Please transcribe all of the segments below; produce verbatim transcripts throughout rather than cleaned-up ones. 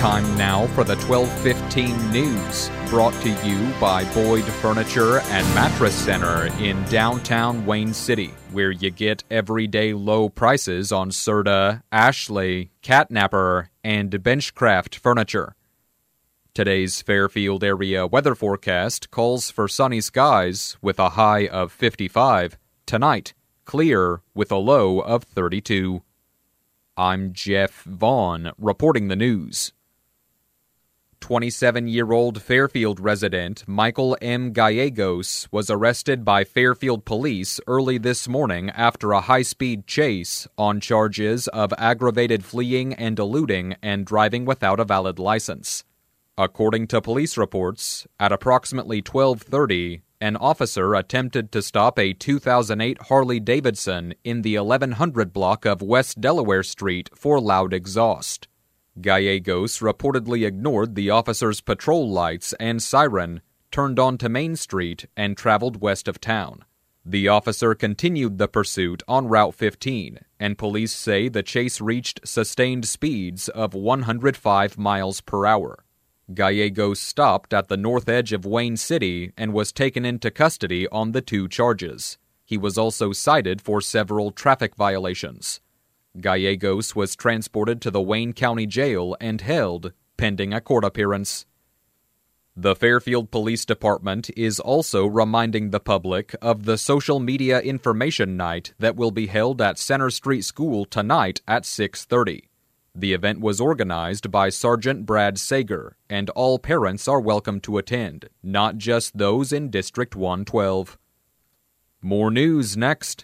Time now for the twelve fifteen news, brought to you by Boyd Furniture and Mattress Center in downtown Wayne City, where you get everyday low prices on Serta, Ashley, Catnapper, and Benchcraft furniture. Today's Fairfield area weather forecast calls for sunny skies with a high of fifty-five. Tonight, clear with a low of thirty-two. I'm Jeff Vaughn, reporting the news. twenty-seven-year-old Fairfield resident Michael M. Gallegos was arrested by Fairfield police early this morning after a high-speed chase on charges of aggravated fleeing and eluding and driving without a valid license. According to police reports, at approximately twelve thirty, an officer attempted to stop a two thousand eight Harley-Davidson in the eleven hundred block of West Delaware Street for loud exhaust. Gallegos reportedly ignored the officer's patrol lights and siren, turned onto Main Street, and traveled west of town. The officer continued the pursuit on Route fifteen, and police say the chase reached sustained speeds of one hundred five miles per hour. Gallegos stopped at the north edge of Wayne City and was taken into custody on the two charges. He was also cited for several traffic violations. Gallegos was transported to the Wayne County Jail and held, pending a court appearance. The Fairfield Police Department is also reminding the public of the Social Media Information Night that will be held at Center Street School tonight at six thirty. The event was organized by Sergeant Brad Sager, and all parents are welcome to attend, not just those in District one twelve. More news next.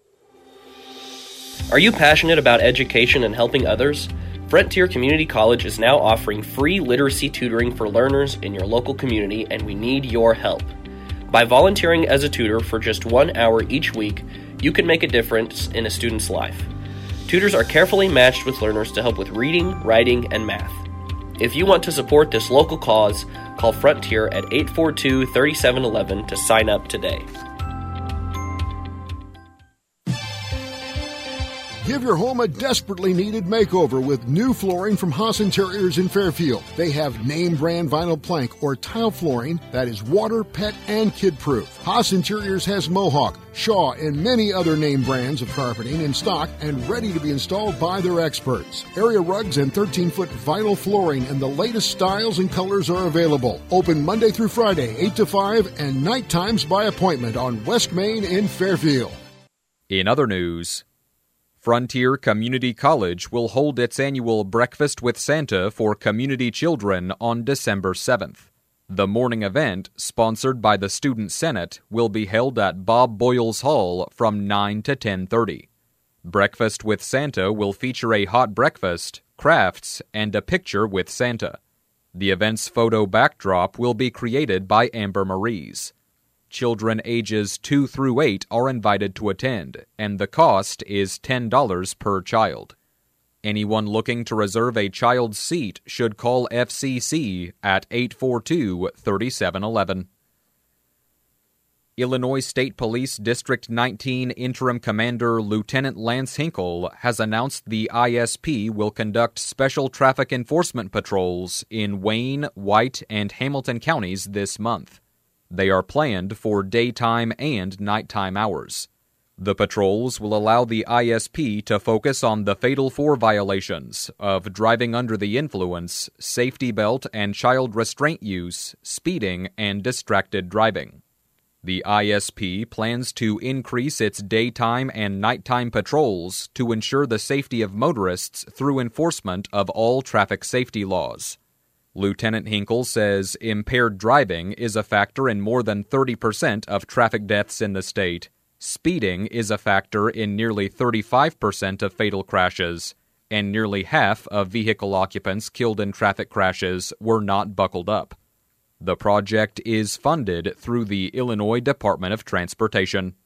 Are you passionate about education and helping others? Frontier Community College is now offering free literacy tutoring for learners in your local community, and we need your help. By volunteering as a tutor for just one hour each week, you can make a difference in a student's life. Tutors are carefully matched with learners to help with reading, writing, and math. If you want to support this local cause, call Frontier at eight four two, three seven one one to sign up today. Give your home a desperately needed makeover with new flooring from Haas Interiors in Fairfield. They have name brand vinyl plank or tile flooring that is water, pet, and kid-proof. Haas Interiors has Mohawk, Shaw, and many other name brands of carpeting in stock and ready to be installed by their experts. Area rugs and thirteen-foot vinyl flooring and the latest styles and colors are available. Open Monday through Friday, eight to five, and night times by appointment on West Main in Fairfield. In other news, Frontier Community College will hold its annual Breakfast with Santa for community children on December seventh. The morning event, sponsored by the Student Senate, will be held at Bob Boyles Hall from nine to ten thirty. Breakfast with Santa will feature a hot breakfast, crafts, and a picture with Santa. The event's photo backdrop will be created by Amber Maries. Children ages two through eight are invited to attend, and the cost is ten dollars per child. Anyone looking to reserve a child's seat should call F C C at eight four two, three seven one one. Illinois State Police District nineteen Interim Commander Lieutenant Lance Hinkle has announced the I S P will conduct special traffic enforcement patrols in Wayne, White, and Hamilton counties this month. They are planned for daytime and nighttime hours. The patrols will allow the I S P to focus on the Fatal Four violations of driving under the influence, safety belt and child restraint use, speeding, and distracted driving. The I S P plans to increase its daytime and nighttime patrols to ensure the safety of motorists through enforcement of all traffic safety laws. Lieutenant Hinkle says impaired driving is a factor in more than thirty percent of traffic deaths in the state. Speeding is a factor in nearly thirty-five percent of fatal crashes, and nearly half of vehicle occupants killed in traffic crashes were not buckled up. The project is funded through the Illinois Department of Transportation.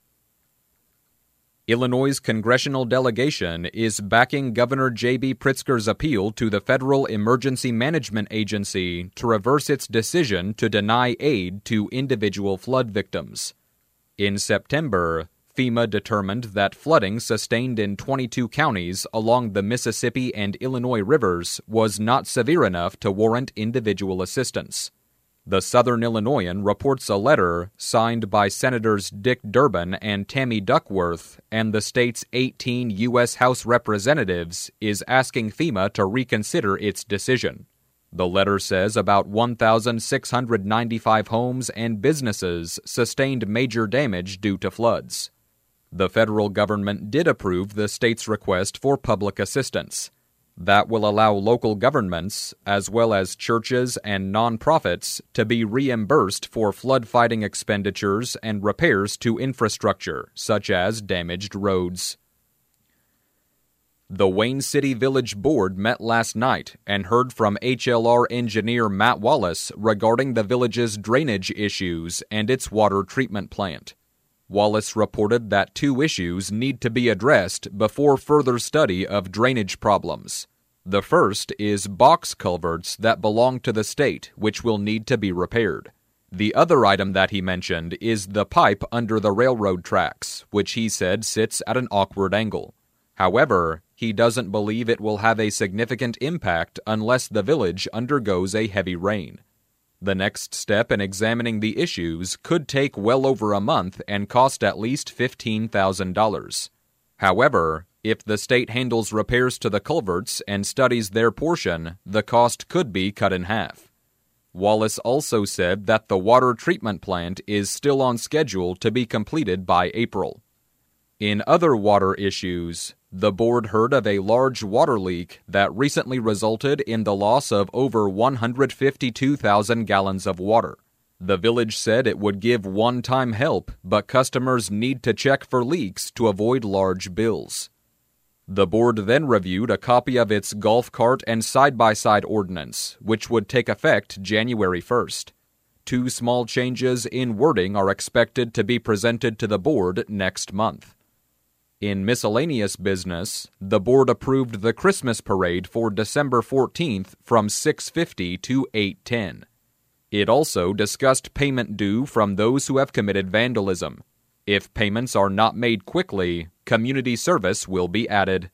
Illinois' congressional delegation is backing Governor J B. Pritzker's appeal to the Federal Emergency Management Agency to reverse its decision to deny aid to individual flood victims. In September, FEMA determined that flooding sustained in twenty-two counties along the Mississippi and Illinois rivers was not severe enough to warrant individual assistance. The Southern Illinoisan reports a letter signed by Senators Dick Durbin and Tammy Duckworth and the state's eighteen U S House Representatives is asking FEMA to reconsider its decision. The letter says about one thousand six hundred ninety-five homes and businesses sustained major damage due to floods. The federal government did approve the state's request for public assistance. That will allow local governments, as well as churches and nonprofits, to be reimbursed for flood-fighting expenditures and repairs to infrastructure, such as damaged roads. The Wayne City Village Board met last night and heard from H L R engineer Matt Wallace regarding the village's drainage issues and its water treatment plant. Wallace reported that two issues need to be addressed before further study of drainage problems. The first is box culverts that belong to the state, which will need to be repaired. The other item that he mentioned is the pipe under the railroad tracks, which he said sits at an awkward angle. However, he doesn't believe it will have a significant impact unless the village undergoes a heavy rain. The next step in examining the issues could take well over a month and cost at least fifteen thousand dollars. However, if the state handles repairs to the culverts and studies their portion, the cost could be cut in half. Wallace also said that the water treatment plant is still on schedule to be completed by April. In other water issues, the board heard of a large water leak that recently resulted in the loss of over one hundred fifty-two thousand gallons of water. The village said it would give one-time help, but customers need to check for leaks to avoid large bills. The board then reviewed a copy of its golf cart and side-by-side ordinance, which would take effect January first. Two small changes in wording are expected to be presented to the board next month. In miscellaneous business, the board approved the Christmas parade for December fourteenth from six fifty to eight ten. It also discussed payment due from those who have committed vandalism. If payments are not made quickly, community service will be added.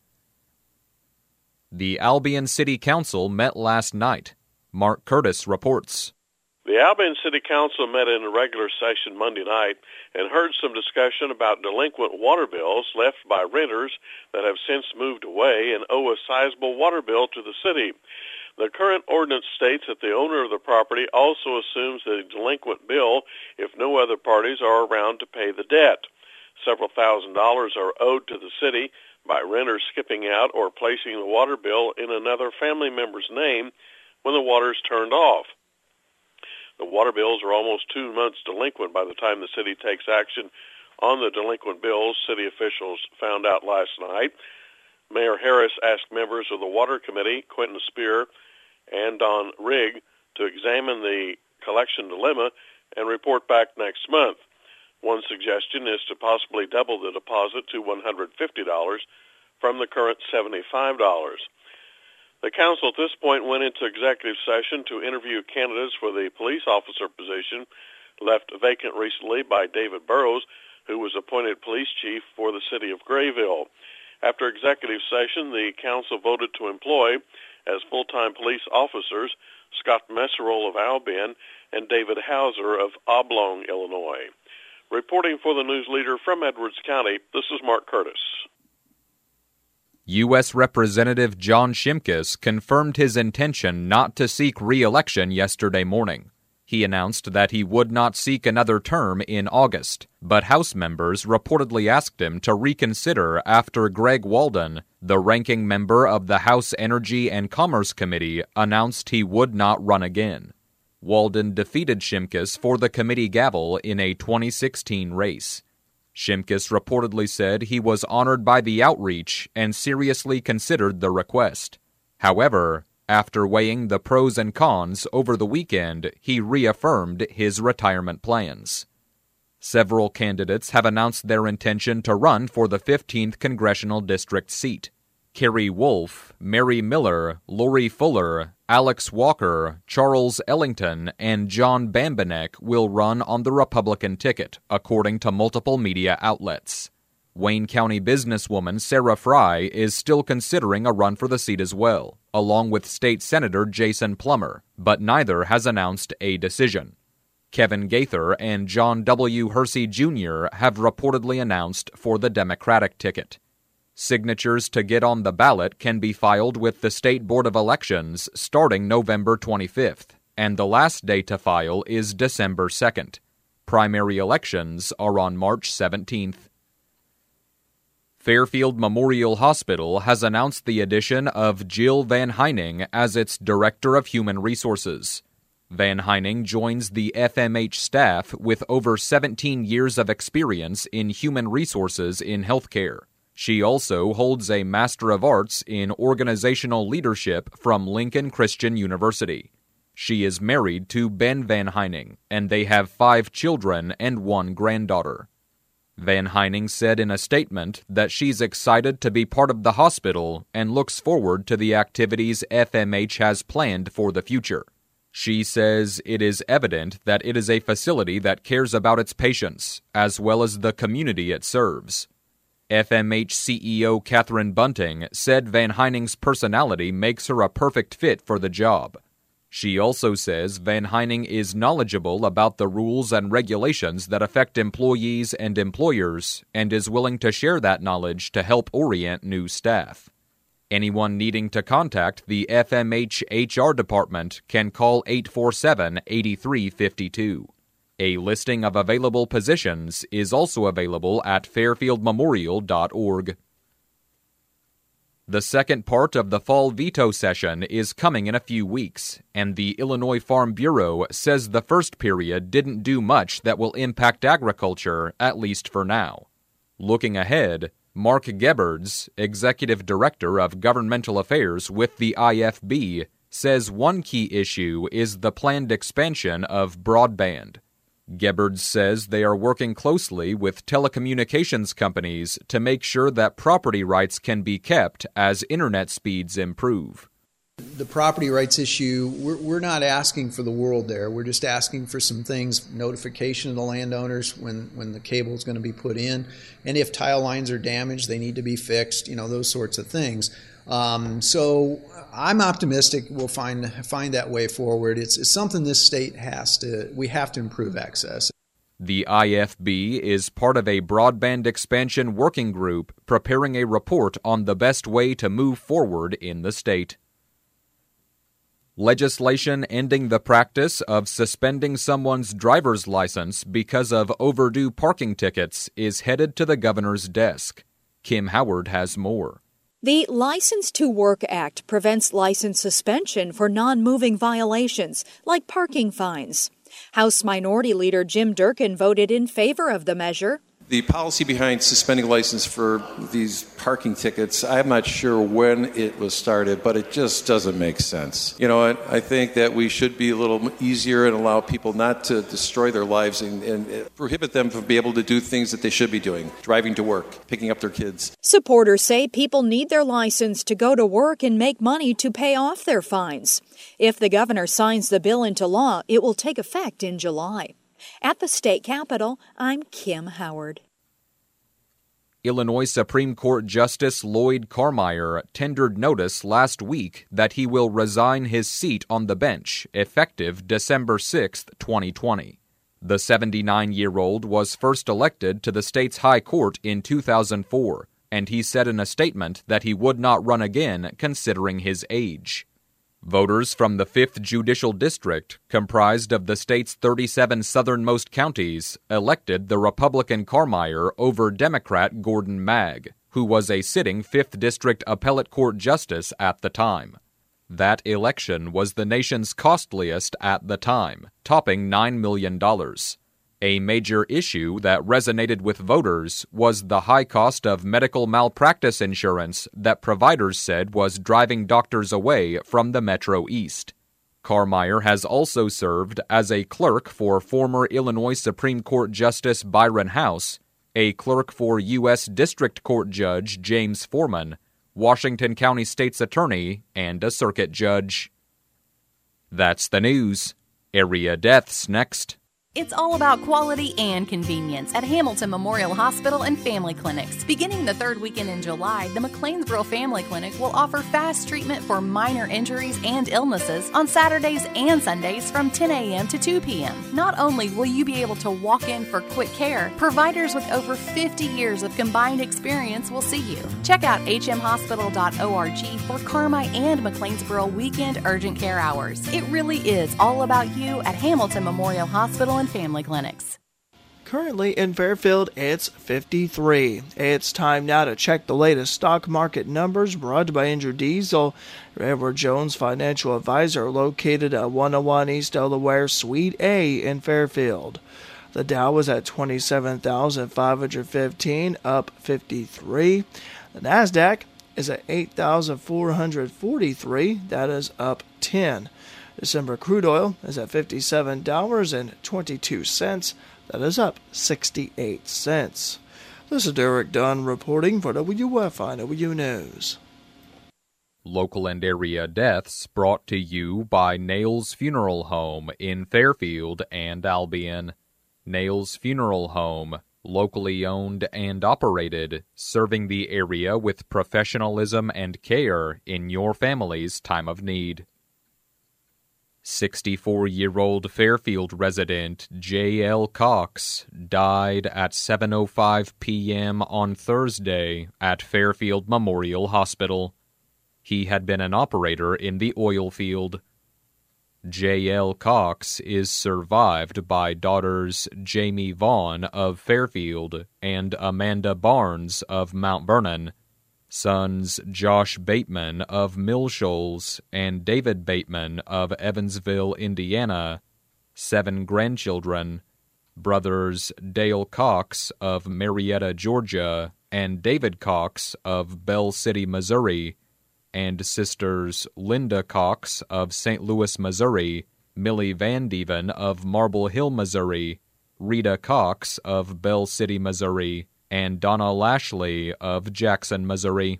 The Albion City Council met last night. Mark Curtis reports. The Albion City Council met in a regular session Monday night and heard some discussion about delinquent water bills left by renters that have since moved away and owe a sizable water bill to the city. The current ordinance states that the owner of the property also assumes the delinquent bill if no other parties are around to pay the debt. Several thousand dollars are owed to the city by renters skipping out or placing the water bill in another family member's name when the water is turned off. The water bills are almost two months delinquent by the time the city takes action on the delinquent bills, city officials found out last night. Mayor Harris asked members of the Water Committee, Quentin Spear and Don Rigg, to examine the collection dilemma and report back next month. One suggestion is to possibly double the deposit to one hundred fifty dollars from the current seventy-five dollars. The council at this point went into executive session to interview candidates for the police officer position left vacant recently by David Burrows, who was appointed police chief for the city of Grayville. After executive session, the council voted to employ as full-time police officers Scott Messerol of Albion and David Hauser of Oblong, Illinois. Reporting for the News Leader from Edwards County, this is Mark Curtis. U S Representative John Shimkus confirmed his intention not to seek re-election yesterday morning. He announced that he would not seek another term in August, but House members reportedly asked him to reconsider after Greg Walden, the ranking member of the House Energy and Commerce Committee, announced he would not run again. Walden defeated Shimkus for the committee gavel in a twenty sixteen race. Shimkus reportedly said he was honored by the outreach and seriously considered the request. However, after weighing the pros and cons over the weekend, he reaffirmed his retirement plans. Several candidates have announced their intention to run for the fifteenth Congressional District seat. Kerry Wolf, Mary Miller, Lori Fuller, Alex Walker, Charles Ellington, and John Bambanek will run on the Republican ticket, according to multiple media outlets. Wayne County businesswoman Sarah Fry is still considering a run for the seat as well, along with State Senator Jason Plummer, but neither has announced a decision. Kevin Gaither and John W. Hersey Junior have reportedly announced for the Democratic ticket. Signatures to get on the ballot can be filed with the State Board of Elections starting November twenty-fifth, and the last day to file is December second. Primary elections are on March seventeenth. Fairfield Memorial Hospital has announced the addition of Jill Van Heining as its Director of Human Resources. Van Heining joins the F M H staff with over seventeen years of experience in human resources in healthcare. She also holds a Master of Arts in Organizational Leadership from Lincoln Christian University. She is married to Ben Van Heining, and they have five children and one granddaughter. Van Heining said in a statement that she's excited to be part of the hospital and looks forward to the activities F M H has planned for the future. She says it is evident that it is a facility that cares about its patients, as well as the community it serves. F M H C E O Catherine Bunting said Van Heining's personality makes her a perfect fit for the job. She also says Van Heining is knowledgeable about the rules and regulations that affect employees and employers and is willing to share that knowledge to help orient new staff. Anyone needing to contact the F M H H R department can call eight four seven, eight three five two. A listing of available positions is also available at fairfield memorial dot org. The second part of the fall veto session is coming in a few weeks, and the Illinois Farm Bureau says the first period didn't do much that will impact agriculture, at least for now. Looking ahead, Mark Gebhards, Executive Director of Governmental Affairs with the I F B, says one key issue is the planned expansion of broadband. Gebhards says they are working closely with telecommunications companies to make sure that property rights can be kept as internet speeds improve. The property rights issue, we're, we're not asking for the world there. We're just asking for some things, notification of the landowners when, when the cable is going to be put in. And if tile lines are damaged, they need to be fixed, you know, those sorts of things. Um, so I'm optimistic we'll find find that way forward. It's, it's something this state has to, we have to improve access. The I F B is part of a broadband expansion working group preparing a report on the best way to move forward in the state. Legislation ending the practice of suspending someone's driver's license because of overdue parking tickets is headed to the governor's desk. Kim Howard has more. The License to Work Act prevents license suspension for non-moving violations, like parking fines. House Minority Leader Jim Durkin voted in favor of the measure. The policy behind suspending license for these parking tickets, I'm not sure when it was started, but it just doesn't make sense. You know, I think that we should be a little easier and allow people not to destroy their lives and, and prohibit them from being able to do things that they should be doing, driving to work, picking up their kids. Supporters say people need their license to go to work and make money to pay off their fines. If the governor signs the bill into law, it will take effect in July. At the state capitol, I'm Kim Howard. Illinois Supreme Court Justice Lloyd Carmeier tendered notice last week that he will resign his seat on the bench, effective December sixth, twenty twenty. The seventy-nine-year-old was first elected to the state's high court in two thousand four, and he said in a statement that he would not run again considering his age. Voters from the fifth Judicial District, comprised of the state's thirty-seven southernmost counties, elected the Republican Carmeier over Democrat Gordon Magg, who was a sitting fifth District Appellate Court justice at the time. That election was the nation's costliest at the time, topping nine million dollars. A major issue that resonated with voters was the high cost of medical malpractice insurance that providers said was driving doctors away from the Metro East. Carmeier has also served as a clerk for former Illinois Supreme Court Justice Byron House, a clerk for U S District Court Judge James Foreman, Washington County State's Attorney, and a circuit judge. That's the news. Area deaths next. It's all about quality and convenience at Hamilton Memorial Hospital and Family Clinics. Beginning the third weekend in July, the McLeansboro Family Clinic will offer fast treatment for minor injuries and illnesses on Saturdays and Sundays from ten a.m. to two p.m. Not only will you be able to walk in for quick care, providers with over fifty years of combined experience will see you. Check out h m hospital dot org for Carmi and McLeansboro weekend urgent care hours. It really is all about you at Hamilton Memorial Hospital and Family Clinics. Currently in Fairfield, it's fifty-three. It's time now to check the latest stock market numbers brought by Andrew Diesel, Edward Jones Financial Advisor, located at one oh one East Delaware, Suite A in Fairfield. The Dow was at twenty-seven thousand five hundred fifteen, up fifty-three. The NASDAQ is at eight thousand four hundred forty-three, that is up ten. December crude oil is at fifty-seven dollars and twenty-two cents. That is up sixty-eight cents. This is Derek Dunn reporting for W F I W News. Local and area deaths brought to you by Nails Funeral Home in Fairfield and Albion. Nails Funeral Home, locally owned and operated, serving the area with professionalism and care in your family's time of need. sixty-four-year-old Fairfield resident J L Cox died at seven oh five p.m. on Thursday at Fairfield Memorial Hospital. He had been an operator in the oil field. J L Cox is survived by daughters Jamie Vaughn of Fairfield and Amanda Barnes of Mount Vernon, sons Josh Bateman of Mill Shoals and David Bateman of Evansville, Indiana, seven grandchildren, brothers Dale Cox of Marietta, Georgia, and David Cox of Bell City, Missouri, and sisters Linda Cox of Saint Louis, Missouri, Millie Van Deven of Marble Hill, Missouri, Rita Cox of Bell City, Missouri, and Donna Lashley of Jackson, Missouri.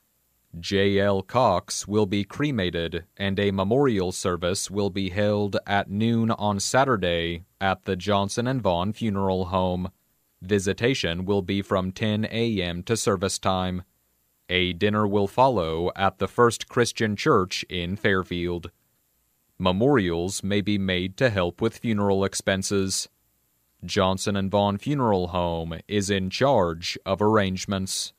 J L Cox will be cremated, and a memorial service will be held at noon on Saturday at the Johnson and Vaughn Funeral Home. Visitation will be from ten a.m. to service time. A dinner will follow at the First Christian Church in Fairfield. Memorials may be made to help with funeral expenses. Johnson and Vaughn Funeral Home is in charge of arrangements.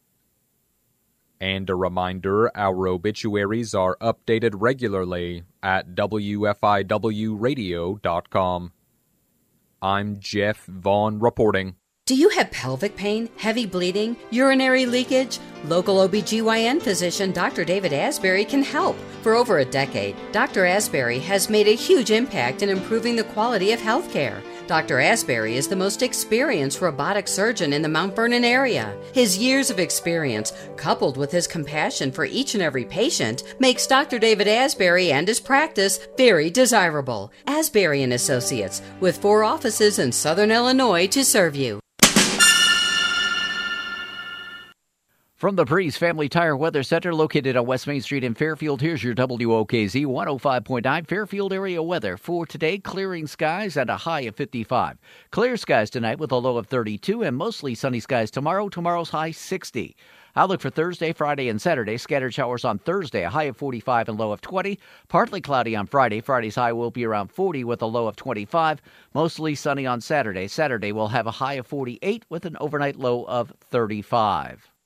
And a reminder, our obituaries are updated regularly at W F I W radio dot com. I'm Jeff Vaughn reporting. Do you have pelvic pain, heavy bleeding, urinary leakage? Local O B G Y N physician Doctor David Asbury can help. For over a decade, Doctor Asbury has made a huge impact in improving the quality of health care. Doctor Asbury is the most experienced robotic surgeon in the Mount Vernon area. His years of experience, coupled with his compassion for each and every patient, makes Doctor David Asbury and his practice very desirable. Asbury and Associates, with four offices in Southern Illinois to serve you. From the Breeze Family Tire Weather Center located on West Main Street in Fairfield, here's your W O K Z one oh five point nine Fairfield area weather. For today, clearing skies and a high of fifty-five. Clear skies tonight with a low of thirty-two and mostly sunny skies tomorrow. Tomorrow's high sixty. Outlook for Thursday, Friday, and Saturday. Scattered showers on Thursday, a high of forty-five and low of twenty. Partly cloudy on Friday. Friday's high will be around forty with a low of twenty-five. Mostly sunny on Saturday. Saturday will have a high of forty-eight with an overnight low of thirty-five.